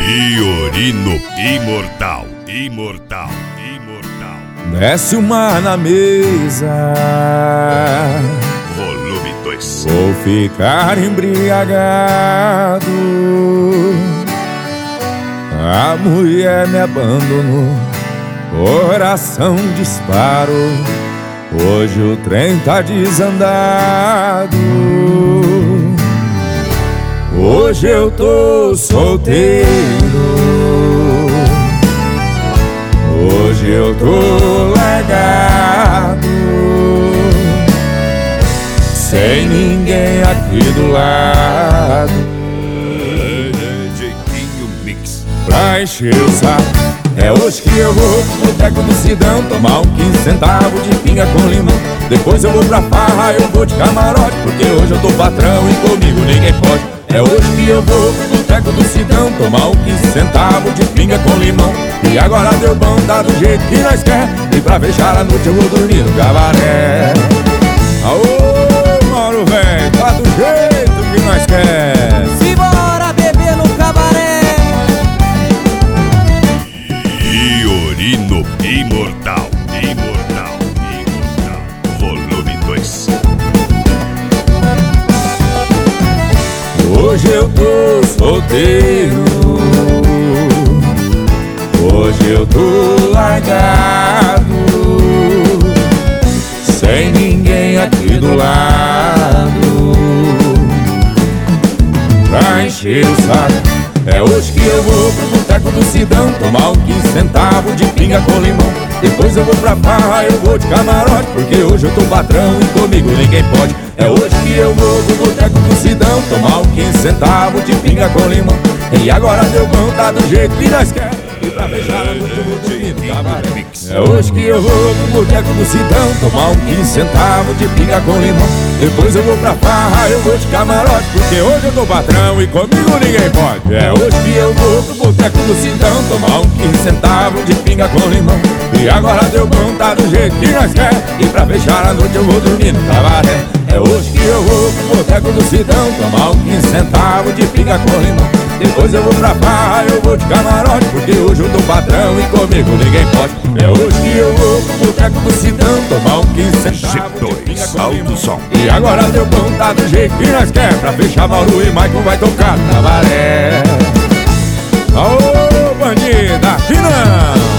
Fiorino imortal, imortal, imortal. Desce o mar na mesa, Volume 2. vou ficar embriagado. A mulher me abandonou, coração disparou. Hoje o trem tá desandado. Hoje eu tô solteiro. Hoje eu tô largado, sem ninguém aqui do lado Jeitinho Mix. pra encher o saco. É hoje que eu vou pro boteco do Sidão tomar 15 centavos de pinga com limão. Depois eu vou pra farra, eu vou de camarote, porque hoje eu tô patrão e comigo ninguém pode. É hoje que eu vou pro boteco do Sidão tomar 15 centavos de pinga com limão. E agora deu bom, tá do jeito que nós quer. E pra fechar a noite eu vou dormir no cabaré. Aô, Mauro, velho, tá do jeito que nós quer. Simbora beber no cabaré. Fiorino imortal, imortal, imortal. Volume 2. Hoje eu tô solteiro. Hoje eu tô largado, sem ninguém aqui do lado pra encher o saco. É hoje que eu vou pro boteco do Sidão tomar 15 centavos de pinga com limão. Depois eu vou pra farra, eu vou de camarote, porque hoje eu tô patrão e comigo ninguém pode. É hoje que eu vou pro boteco do Sidão tomar 15 centavos de pinga com limão. E agora deu bom, tá do jeito que nós quer. E pra beijar a noite eu vou dormir no cabaré. É hoje que eu vou pro boteco do Sidão tomar 15 centavos de pinga com limão. Depois eu vou pra farra, eu vou de camarote, porque hoje eu tô patrão e comigo ninguém pode. É hoje que eu vou pro boteco do Sidão tomar 15 centavos de pinga com limão. E agora deu bom, tá do jeito que nós quer. E pra fechar a noite eu vou dormir no cabaré. É hoje que eu vou pro boteco do Sidão tomar 15 centavos de pinga com limão. Depois eu vou pra farra, eu vou de camarote, porque hoje eu tô patrão e comigo ninguém pode. É hoje que eu vou pro boteco do Sidão tomar 15 centavos de pinga com Alto limão. som. E agora deu bom, tá do jeito que nós quer. Pra fechar, Mauro e Michael vai tocar no cabaré. Ô, bandida, aqui não!